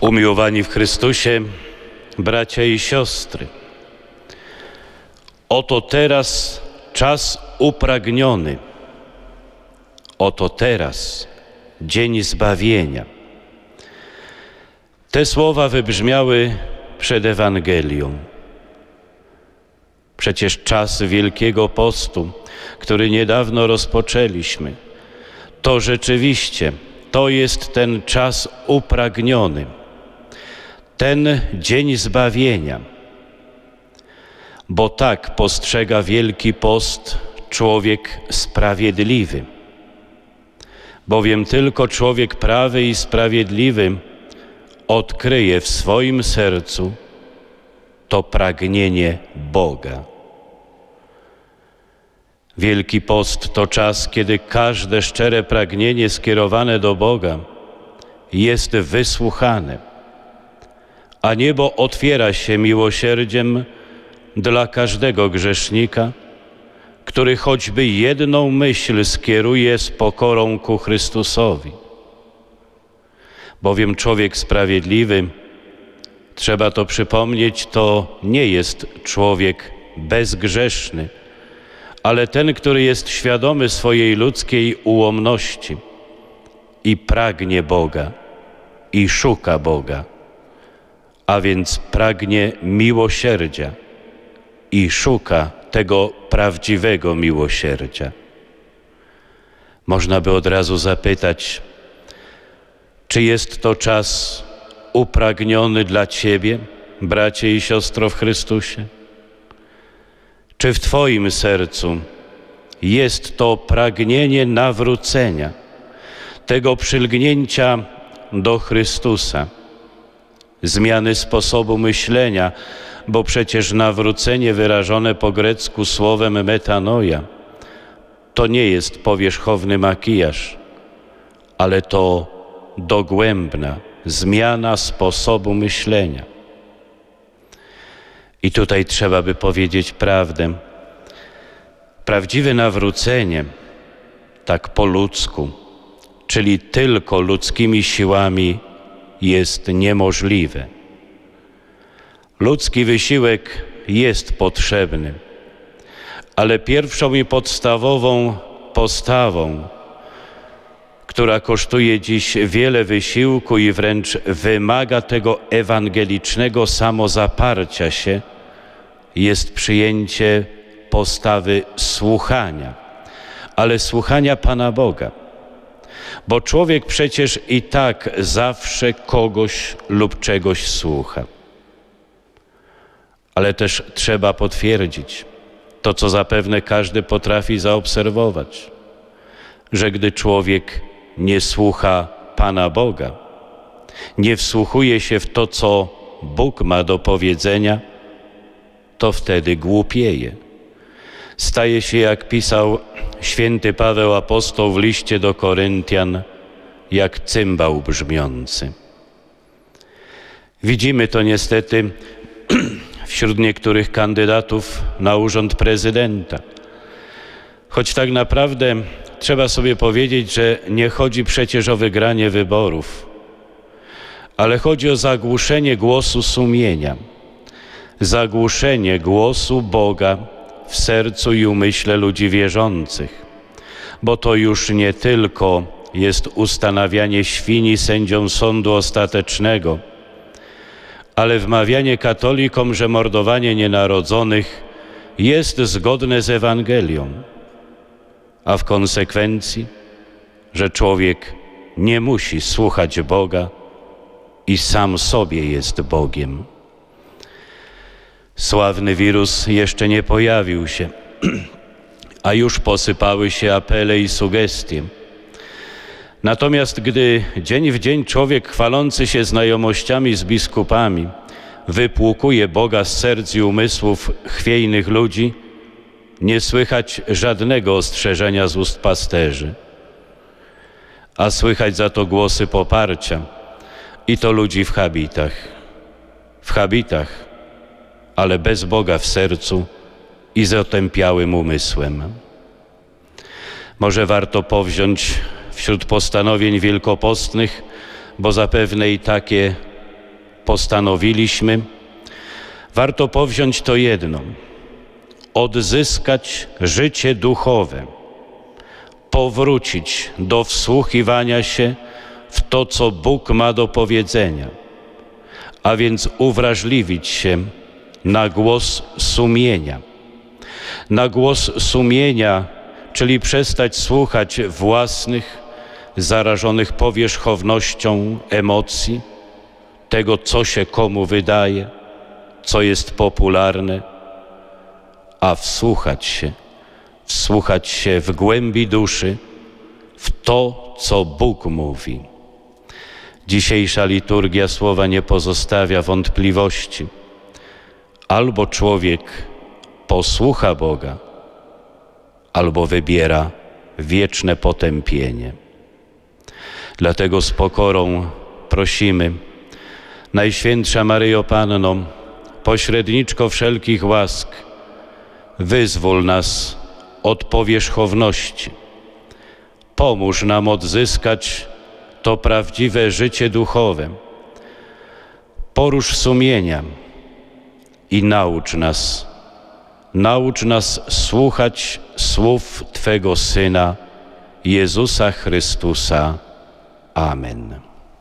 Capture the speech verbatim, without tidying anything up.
Umiłowani w Chrystusie, bracia i siostry, oto teraz czas upragniony, oto teraz dzień zbawienia. Te słowa wybrzmiały przed Ewangelią. Przecież czas Wielkiego Postu, który niedawno rozpoczęliśmy, to rzeczywiście, to jest ten czas upragniony, ten dzień zbawienia. Bo tak postrzega Wielki Post człowiek sprawiedliwy. Bowiem tylko człowiek prawy i sprawiedliwy odkryje w swoim sercu to pragnienie Boga. Wielki Post to czas, kiedy każde szczere pragnienie skierowane do Boga jest wysłuchane, a niebo otwiera się miłosierdziem dla każdego grzesznika, który choćby jedną myśl skieruje z pokorą ku Chrystusowi. Bowiem człowiek sprawiedliwy, trzeba to przypomnieć, to nie jest człowiek bezgrzeszny, ale ten, który jest świadomy swojej ludzkiej ułomności i pragnie Boga i szuka Boga, a więc pragnie miłosierdzia i szuka tego prawdziwego miłosierdzia. Można by od razu zapytać, czy jest to czas upragniony dla Ciebie, bracie i siostro w Chrystusie? Czy w Twoim sercu jest to pragnienie nawrócenia, tego przylgnięcia do Chrystusa, zmiany sposobu myślenia, bo przecież nawrócenie wyrażone po grecku słowem metanoia to nie jest powierzchowny makijaż, ale to dogłębna zmiana sposobu myślenia. I tutaj trzeba by powiedzieć prawdę. Prawdziwe nawrócenie, tak po ludzku, czyli tylko ludzkimi siłami, jest niemożliwe. Ludzki wysiłek jest potrzebny, ale pierwszą i podstawową postawą, która kosztuje dziś wiele wysiłku i wręcz wymaga tego ewangelicznego samozaparcia się, jest przyjęcie postawy słuchania, ale słuchania Pana Boga. Bo człowiek przecież i tak zawsze kogoś lub czegoś słucha. Ale też trzeba potwierdzić to, co zapewne każdy potrafi zaobserwować, że gdy człowiek nie słucha Pana Boga, nie wsłuchuje się w to, co Bóg ma do powiedzenia, to wtedy głupieje. Staje się, jak pisał święty Paweł apostoł w liście do Koryntian, jak cymbał brzmiący. Widzimy to niestety wśród niektórych kandydatów na urząd prezydenta. Choć tak naprawdę trzeba sobie powiedzieć, że nie chodzi przecież o wygranie wyborów, ale chodzi o zagłuszenie głosu sumienia, zagłuszenie głosu Boga w sercu i umyśle ludzi wierzących, bo to już nie tylko jest ustanawianie świni sędzią sądu ostatecznego, ale wmawianie katolikom, że mordowanie nienarodzonych jest zgodne z Ewangelią, a w konsekwencji, że człowiek nie musi słuchać Boga i sam sobie jest Bogiem. Sławny wirus jeszcze nie pojawił się, a już posypały się apele i sugestie. Natomiast gdy dzień w dzień człowiek chwalący się znajomościami z biskupami wypłukuje Boga z serc i umysłów chwiejnych ludzi, nie słychać żadnego ostrzeżenia z ust pasterzy, a słychać za to głosy poparcia i to ludzi w habitach. W habitach, ale bez Boga w sercu i z otępiałym umysłem. Może warto powziąć wśród postanowień wielkopostnych, bo zapewne i takie postanowiliśmy, warto powziąć to jedno: odzyskać życie duchowe, powrócić do wsłuchiwania się w to, co Bóg ma do powiedzenia, a więc uwrażliwić się na głos sumienia. Na głos sumienia, czyli przestać słuchać własnych, zarażonych powierzchownością emocji, tego, co się komu wydaje, co jest popularne, a wsłuchać się, wsłuchać się w głębi duszy, w to, co Bóg mówi. Dzisiejsza liturgia słowa nie pozostawia wątpliwości. Albo człowiek posłucha Boga, albo wybiera wieczne potępienie. Dlatego z pokorą prosimy: Najświętsza Maryjo Panno, pośredniczko wszelkich łask, wyzwól nas od powierzchowności. Pomóż nam odzyskać to prawdziwe życie duchowe. Porusz sumienia i naucz nas, naucz nas słuchać słów Twego Syna, Jezusa Chrystusa. Amen.